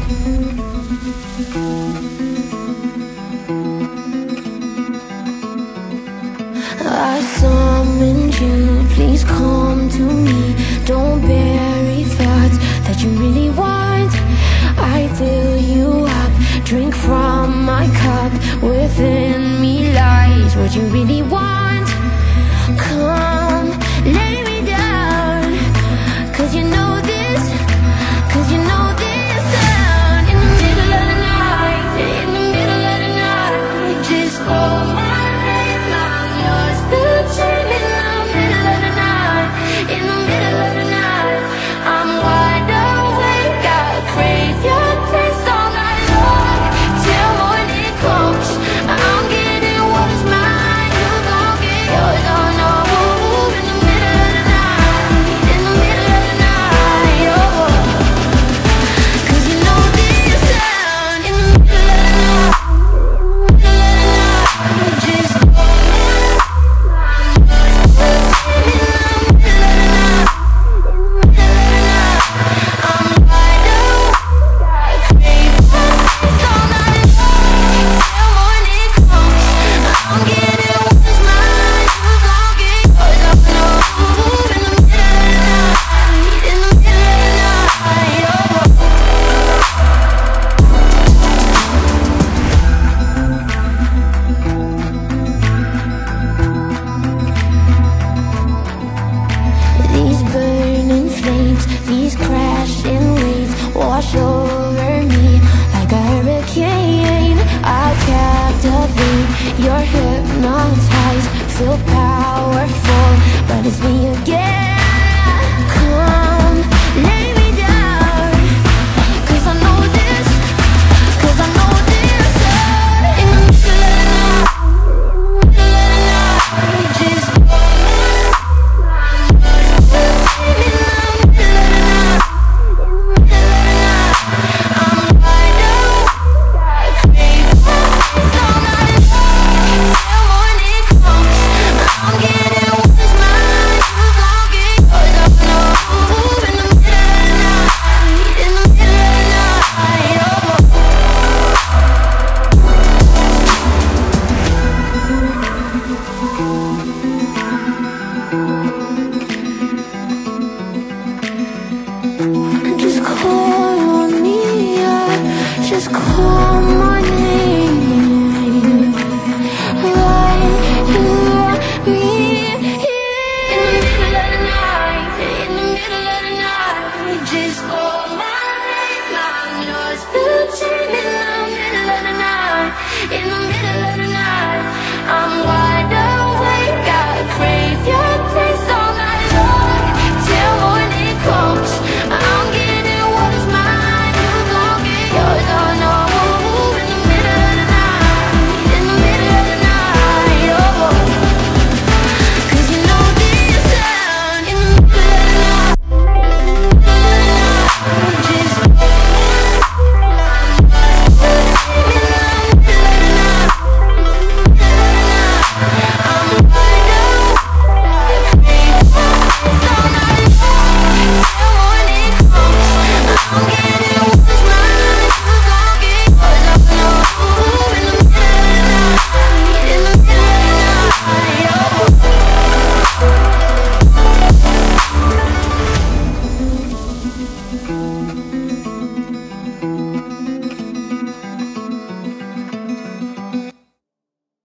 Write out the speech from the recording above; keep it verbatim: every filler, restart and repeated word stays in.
I summoned you, please come to me. Don't bury thoughts that you really want. I fill you up, drink from my cup. Within me lies what you really want. Come, lay me down, cause you know this, cause you know this sound. In the middle of the night, in the middle of the night, just hold my hand, I'm yours. The chain in the middle of the night, in the middle of the night, I'm wide awake, I crave your taste all night long. Till morning comes, I'm getting what is mine, you gon' get yours, oh no. In the middle of the night, in the middle of the night, oh. Cause you know this sound. In the middle of the night, in the middle of the night, just hold my these burning flames, these crashing waves wash over me like a hurricane. I'll captivate, you're hypnotized, feel powerful, but it's me